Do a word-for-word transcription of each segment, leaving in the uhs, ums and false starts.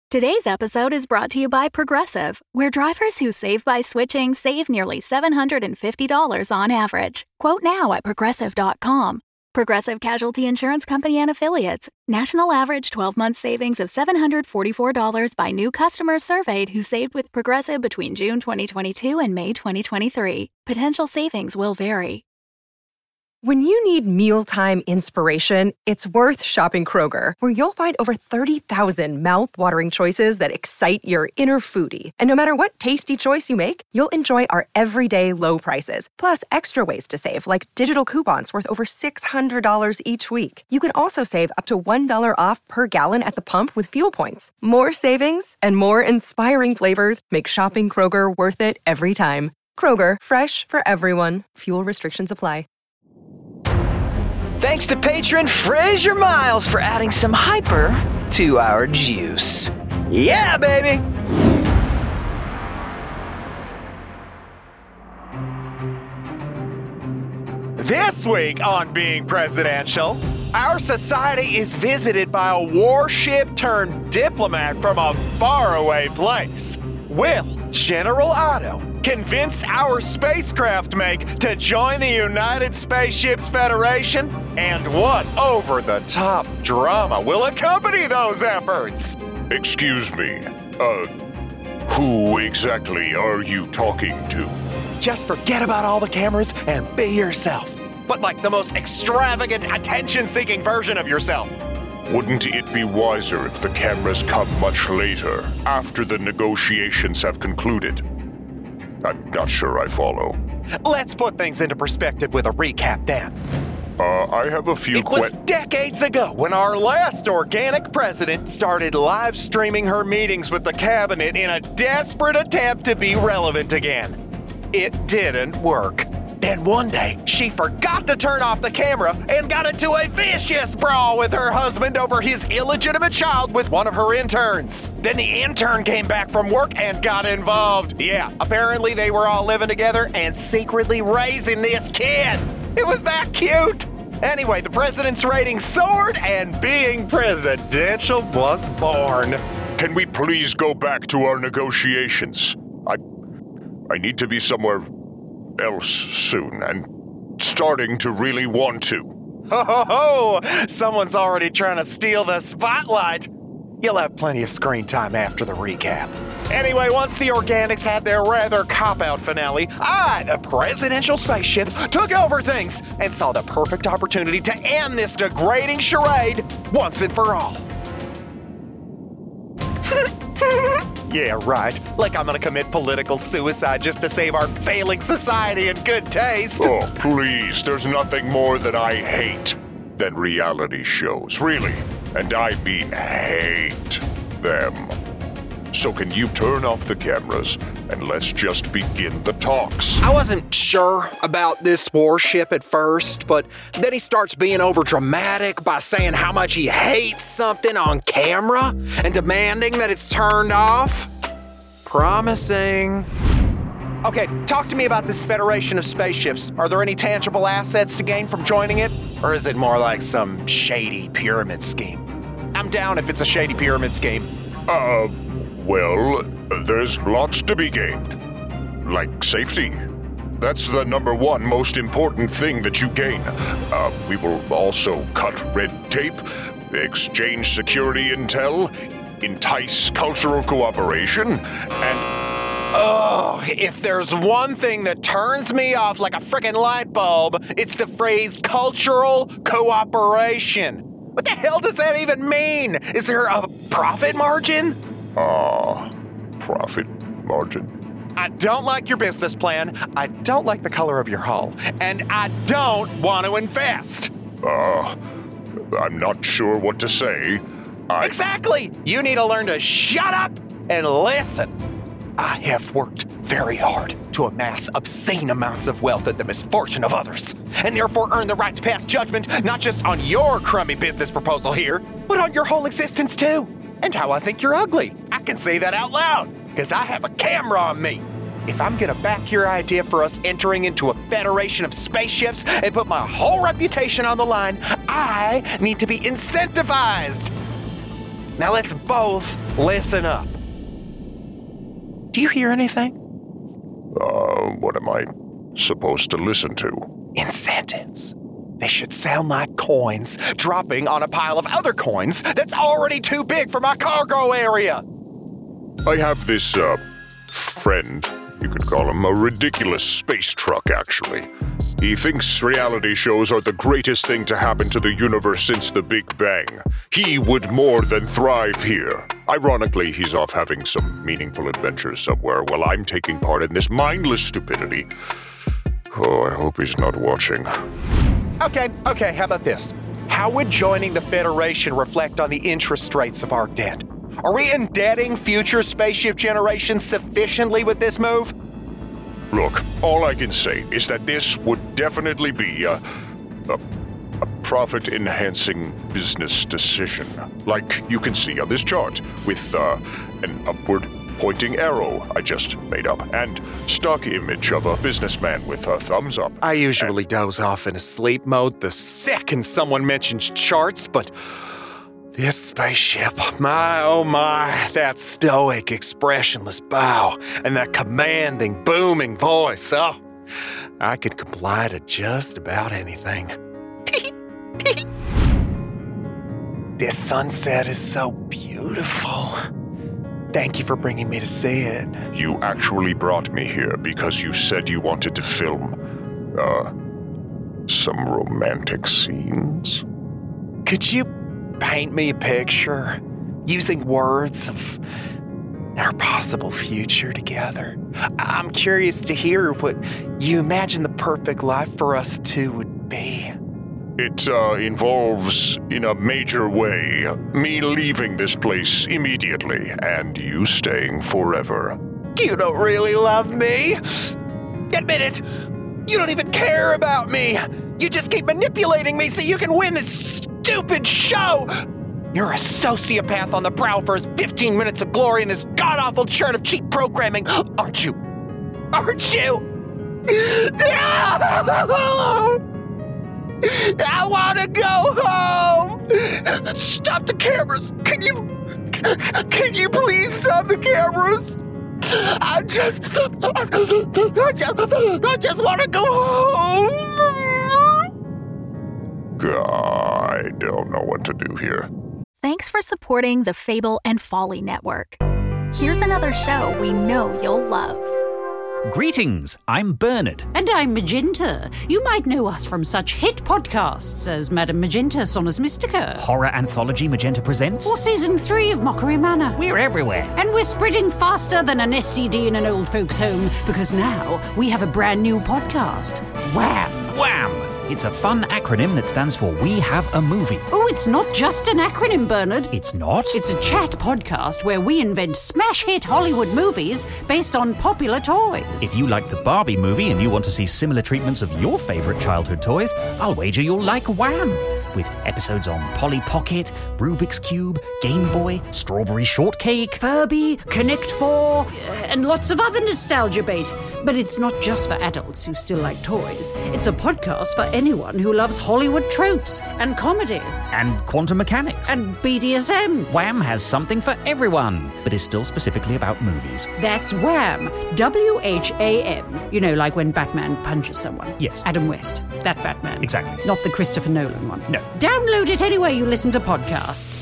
Today's episode is brought to you by Progressive, where drivers who save by switching save nearly seven hundred fifty dollars on average. Quote now at progressive dot com. Progressive Casualty Insurance Company and Affiliates. National average twelve-month savings of seven hundred forty-four dollars by new customers surveyed who saved with Progressive between June twenty twenty-two and May twenty twenty-three. Potential savings will vary. When you need mealtime inspiration, it's worth shopping Kroger, where you'll find over thirty thousand mouth-watering choices that excite your inner foodie. And no matter what tasty choice you make, you'll enjoy our everyday low prices, plus extra ways to save, like digital coupons worth over six hundred dollars each week. You can also save up to one dollar off per gallon at the pump with fuel points. More savings and more inspiring flavors make shopping Kroger worth it every time. Kroger, fresh for everyone. Fuel restrictions apply. Thanks to patron Fraser Miles for adding some hyper to our juice. Yeah, baby! This week on Being Presidential, our society is visited by a warship turned diplomat from a faraway place. Will General Otto convince our spacecraft make to join the United Spaceships Federation? And what over-the-top drama will accompany those efforts? Excuse me, uh, who exactly are you talking to? Just forget about all the cameras and be yourself. But like the most extravagant, attention-seeking version of yourself. Wouldn't it be wiser if the cameras come much later, after the negotiations have concluded? I'm not sure I follow. Let's put things into perspective with a recap, Dan. Uh, I have a few It was que- decades ago when our last organic president started live streaming her meetings with the cabinet in a desperate attempt to be relevant again. It didn't work. Then one day, she forgot to turn off the camera and got into a vicious brawl with her husband over his illegitimate child with one of her interns. Then the intern came back from work and got involved. Yeah, apparently they were all living together and secretly raising this kid. It was that cute. Anyway, the president's ratings soared and Being Presidential was born. Can we please go back to our negotiations? I... I need to be somewhere else soon, and starting to really want to. Ho ho ho! Someone's already trying to steal the spotlight. You'll have plenty of screen time after the recap. Anyway, once the Organics had their rather cop-out finale, I, the presidential spaceship, took over things and saw the perfect opportunity to end this degrading charade once and for all. Yeah, right. Like I'm gonna commit political suicide just to save our failing society and good taste. Oh, please, there's nothing more that I hate than reality shows, really. And I mean hate them. So can you turn off the cameras and let's just begin the talks? I wasn't sure about this warship at first, but then he starts being over dramatic by saying how much he hates something on camera and demanding that it's turned off. Promising. Okay, talk to me about this Federation of Spaceships. Are there any tangible assets to gain from joining it? Or is it more like some shady pyramid scheme? I'm down if it's a shady pyramid scheme. Uh, well, there's lots to be gained. Like safety. That's the number one most important thing that you gain. Uh, we will also cut red tape, exchange security intel, entice cultural cooperation, and... Oh, if there's one thing that turns me off like a frickin' light bulb, it's the phrase cultural cooperation. What the hell does that even mean? Is there a profit margin? Ah, profit margin. I don't like your business plan, I don't like the color of your hull, and I don't want to invest. Uh, I'm not sure what to say. I... Exactly! You need to learn to shut up and listen. I have worked very hard to amass obscene amounts of wealth at the misfortune of others, and therefore earn the right to pass judgment not just on your crummy business proposal here, but on your whole existence too, and how I think you're ugly. I can say that out loud, because I have a camera on me. If I'm gonna back your idea for us entering into a federation of spaceships and put my whole reputation on the line, I need to be incentivized. Now let's both listen up. Do you hear anything? Uh, what am I supposed to listen to? Incentives. They should sound like coins dropping on a pile of other coins that's already too big for my cargo area. I have this, uh, friend. You could call him a ridiculous space truck, actually. He thinks reality shows are the greatest thing to happen to the universe since the Big Bang. He would more than thrive here. Ironically, he's off having some meaningful adventures somewhere while I'm taking part in this mindless stupidity. Oh, I hope he's not watching. Okay, okay, how about this? How would joining the Federation reflect on the interest rates of our debt? Are we indebting future spaceship generations sufficiently with this move? Look, all I can say is that this would definitely be a, a, a profit-enhancing business decision. Like you can see on this chart, with uh, an upward-pointing arrow I just made up, and stock image of a businessman with a thumbs up. I usually and- doze off in a sleep mode the second someone mentions charts, but this spaceship, my oh my, that stoic, expressionless bow, and that commanding, booming voice, oh, I could comply to just about anything. This sunset is so beautiful. Thank you for bringing me to see it. You actually brought me here because you said you wanted to film, uh, some romantic scenes? Could you paint me a picture using words of our possible future together? I'm curious to hear what you imagine the perfect life for us two would be. It uh, involves, in a major way, me leaving this place immediately and you staying forever. You don't really love me. Admit it. You don't even care about me. You just keep manipulating me so you can win this stupid show. You're a sociopath on the prowl for his fifteen minutes of glory in this god-awful churn of cheap programming, aren't you? Aren't you? No! I want to go home! Stop the cameras! Can you... Can you please stop the cameras? I just... I just... I just want to go home! I don't know what to do here. Thanks for supporting the Fable and Folly Network. Here's another show we know you'll love. Greetings, I'm Bernard. And I'm Magenta. You might know us from such hit podcasts as Madame Magenta, Sonus Mystica. Horror anthology Magenta Presents. Or Season three of Mockery Manor. We're everywhere. And we're spreading faster than an S T D in an old folks' home, because now we have a brand new podcast. Wham! Wham! It's a fun acronym that stands for We Have a Movie. Oh, it's not just an acronym, Bernard. It's not? It's a chat podcast where we invent smash hit Hollywood movies based on popular toys. If you like the Barbie movie and you want to see similar treatments of your favourite childhood toys, I'll wager you'll like Wham! With episodes on Polly Pocket, Rubik's Cube, Game Boy, Strawberry Shortcake, Furby, Connect Four, and lots of other nostalgia bait. But it's not just for adults who still like toys. It's a podcast for anyone who loves Hollywood tropes and comedy. And quantum mechanics. And B D S M. Wham has something for everyone, but is still specifically about movies. That's Wham! W H A M. You know, like when Batman punches someone. Yes. Adam West. That Batman. Exactly. Not the Christopher Nolan one. No. Download it anywhere you listen to podcasts.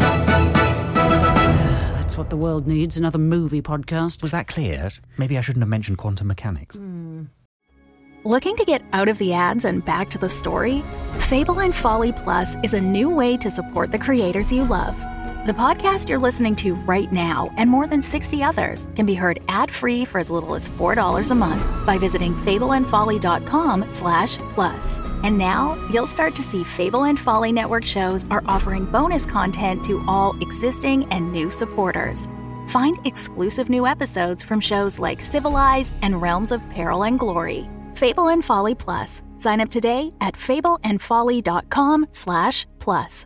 That's what the world needs, another movie podcast. Was that clear? Maybe I shouldn't have mentioned quantum mechanics. Mm. Looking to get out of the ads and back to the story? Fable and Folly Plus is a new way to support the creators you love. The podcast you're listening to right now and more than sixty others can be heard ad-free for as little as four dollars a month by visiting fableandfolly.com slash plus. And now you'll start to see Fable and Folly Network shows are offering bonus content to all existing and new supporters. Find exclusive new episodes from shows like Civilized and Realms of Peril and Glory. Fable and Folly Plus. Sign up today at fableandfolly.com slash plus.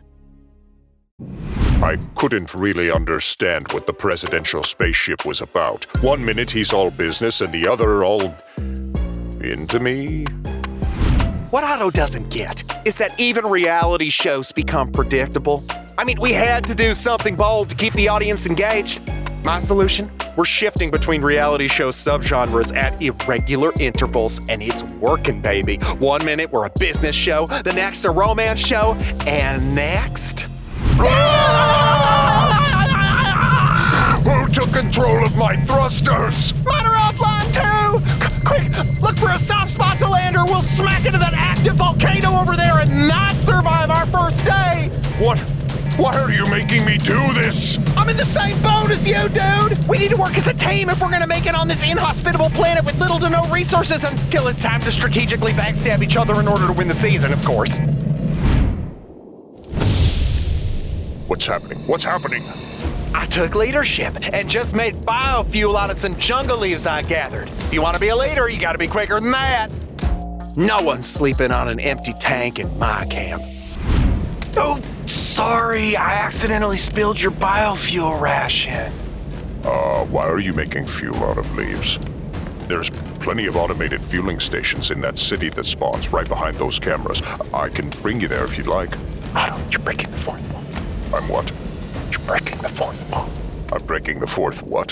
I couldn't really understand what the presidential spaceship was about. One minute he's all business and the other all... into me? What Otto doesn't get is that even reality shows become predictable. I mean, we had to do something bold to keep the audience engaged. My solution? We're shifting between reality show subgenres at irregular intervals, and it's working, baby. One minute we're a business show, the next a romance show, and next... Who took control of my thrusters? Mine are offline too! C- quick, look for a soft spot to land or we'll smack into that active volcano over there and not survive our first day! What? Why are you making me do this? I'm in the same boat as you, dude! We need to work as a team if we're gonna make it on this inhospitable planet with little to no resources until it's time to strategically backstab each other in order to win the season, of course. What's happening? What's happening? I took leadership and just made biofuel out of some jungle leaves I gathered. If you want to be a leader, you gotta be quicker than that. No one's sleeping on an empty tank in my camp. Oh, sorry, I accidentally spilled your biofuel ration. Uh, why are you making fuel out of leaves? There's plenty of automated fueling stations in that city that spawns right behind those cameras. I can bring you there if you'd like. Otto, you're breaking the fourth wall. I'm what? You're breaking the fourth wall. I'm breaking the fourth what?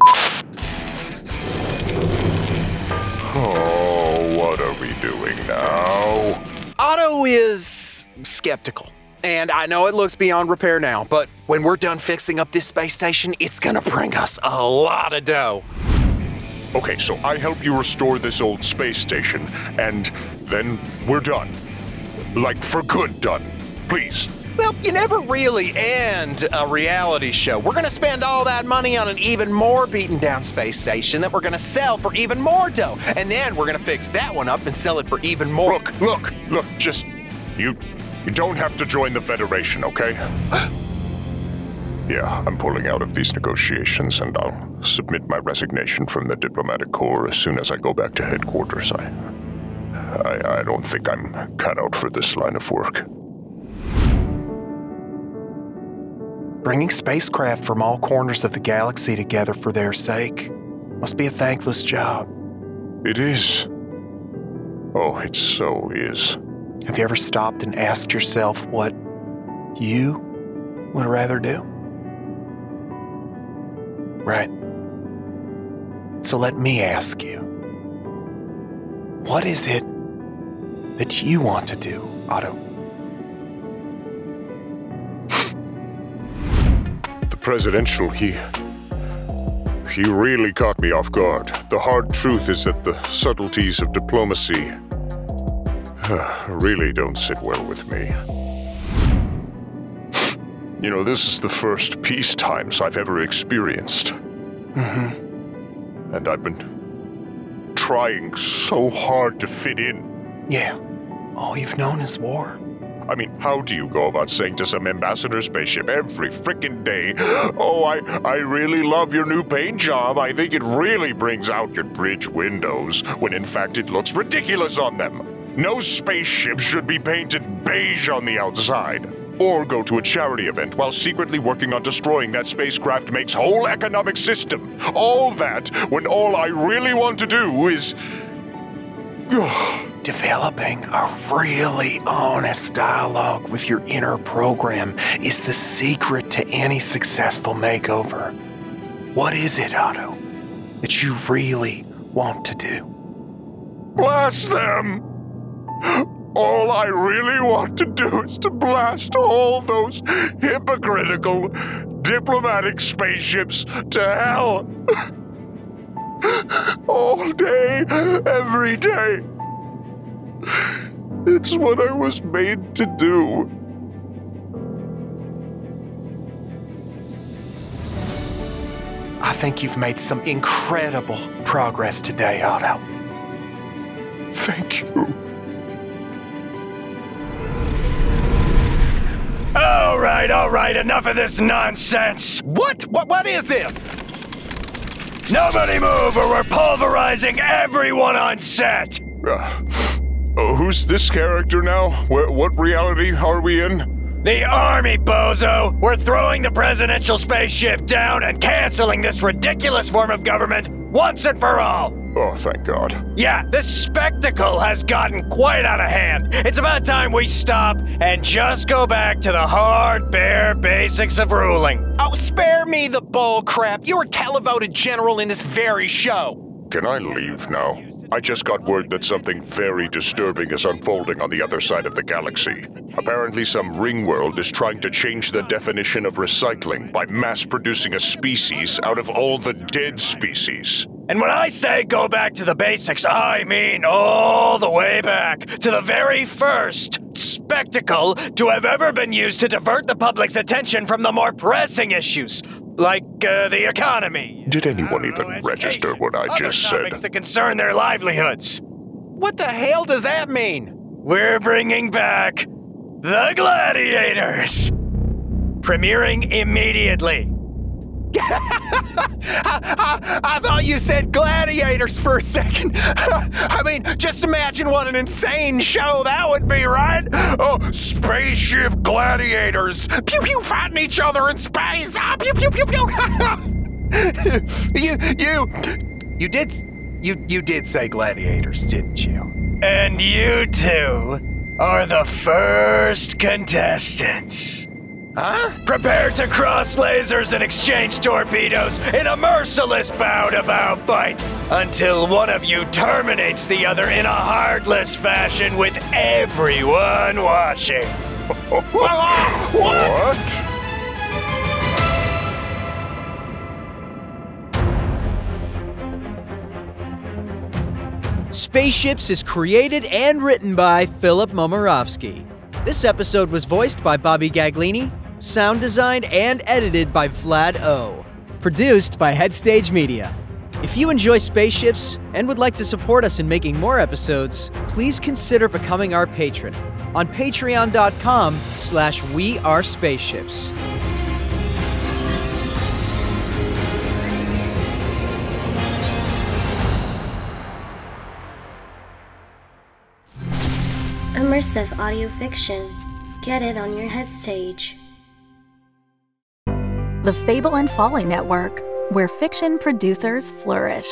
Oh, what are we doing now? Otto is skeptical. And I know it looks beyond repair now, but when we're done fixing up this space station, it's gonna bring us a lot of dough. Okay, so I help you restore this old space station, and then we're done. Like, for good done. Please. Well, you never really end a reality show. We're gonna spend all that money on an even more beaten down space station that we're gonna sell for even more dough. And then we're gonna fix that one up and sell it for even more. Look, look, look, just, you, you don't have to join the Federation, okay? Yeah, I'm pulling out of these negotiations, and I'll submit my resignation from the diplomatic corps as soon as I go back to headquarters. I, I, I don't think I'm cut out for this line of work. Bringing spacecraft from all corners of the galaxy together for their sake must be a thankless job. It is. Oh, it so is. Have you ever stopped and asked yourself what you would rather do? Right. So let me ask you, what is it that you want to do, Otto? Presidential, he... he really caught me off guard. The hard truth is that the subtleties of diplomacy really don't sit well with me. You know, this is the first peace times I've ever experienced. Mm-hmm. And I've been trying so hard to fit in. Yeah, all you've known is war. I mean, how do you go about saying to some ambassador spaceship every frickin' day, oh, I, I really love your new paint job. I think it really brings out your bridge windows, when in fact it looks ridiculous on them. No spaceship should be painted beige on the outside. Or go to a charity event while secretly working on destroying that spacecraft makes whole economic system. All that when all I really want to do is... Developing a really honest dialogue with your inner program is the secret to any successful makeover. What is it, Otto, that you really want to do? Blast them! All I really want to do is to blast all those hypocritical diplomatic spaceships to hell. All day, every day. It's what I was made to do. I think you've made some incredible progress today, Otto. Thank you. All right, all right, enough of this nonsense. What? What? What is this? Nobody move or we're pulverizing everyone on set. Uh, oh, who's this character now? What, what reality are we in? The Army, bozo! We're throwing the presidential spaceship down and canceling this ridiculous form of government once and for all! Oh, thank God. Yeah, this spectacle has gotten quite out of hand. It's about time we stop and just go back to the hard, bare basics of ruling. Oh, spare me the bull crap. You're a televoted general in this very show. Can I leave now? I just got word that something very disturbing is unfolding on the other side of the galaxy. Apparently some ring world is trying to change the definition of recycling by mass-producing a species out of all the dead species. And when I say go back to the basics, I mean all the way back to the very first spectacle to have ever been used to divert the public's attention from the more pressing issues, like uh, the economy. Did anyone even know, register what I just said? Topics that concern their livelihoods. What the hell does that mean? We're bringing back the Gladiators. Premiering immediately. I, I, I thought you said gladiators for a second. I mean, just imagine what an insane show that would be, right? Oh, spaceship gladiators. Pew pew fighting each other in space. Ah, pew pew pew pew. you, you, you did, you, you did say gladiators, didn't you? And you two are the first contestants. Huh? Prepare to cross lasers and exchange torpedoes in a merciless bout-to-bout fight until one of you terminates the other in a heartless fashion with everyone watching. What? What? Spaceships is created and written by Philip Momorovsky. This episode was voiced by Bobby Gaglini, sound designed and edited by Vlad O. Produced by Headstage Media. If you enjoy spaceships and would like to support us in making more episodes, please consider becoming our patron on patreon.com slash we are spaceships. Immersive audio fiction. Get it on your Headstage. The Fable and Folly Network, where fiction producers flourish.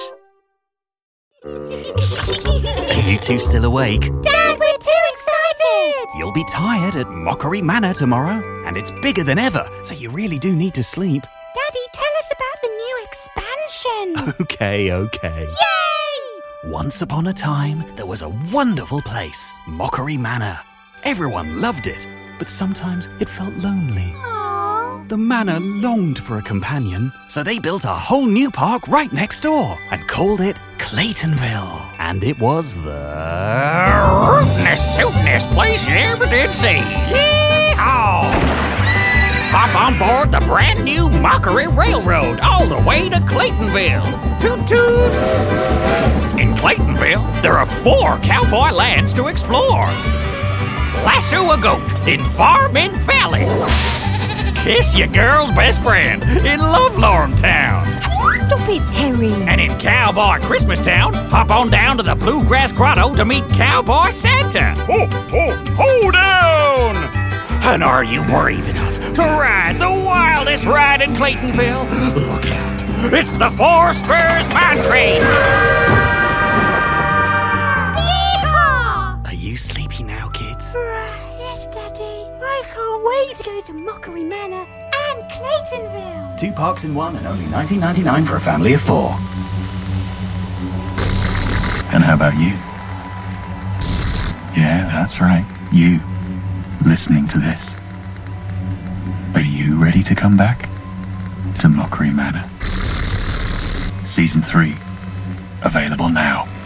Are you two still awake? Dad, we're too excited! You'll be tired at Mockery Manor tomorrow, and it's bigger than ever, so you really do need to sleep. Daddy, tell us about the new expansion! Okay, okay. Yay! Once upon a time, there was a wonderful place, Mockery Manor. Everyone loved it, but sometimes it felt lonely. Aww. The manor longed for a companion, so they built a whole new park right next door and called it Claytonville. And it was the rootinest, tootinest place you ever did see. Yee-haw! Hop on board the brand new Mockery Railroad all the way to Claytonville. Toot toot! In Claytonville, there are four cowboy lands to explore. Lasso a goat in Farming Valley. Kiss your girl's best friend in Lovelorn Town. Stop it, Terry. And in Cowboy Christmas Town, hop on down to the Bluegrass Grotto to meet Cowboy Santa. Ho, ho, ho down! And are you brave enough to ride the wildest ride in Claytonville? Look out, it's the Four Spurs Mine Train. Yeehaw! Are you sleepy now, kids? Uh, yes, Daddy. I can't wait to go to Mockery Manor and Claytonville. Two parks in one and only nineteen ninety-nine for a family of four. And how about you? Yeah, that's right. You, listening to this. Are you ready to come back to Mockery Manor? Season three, available now.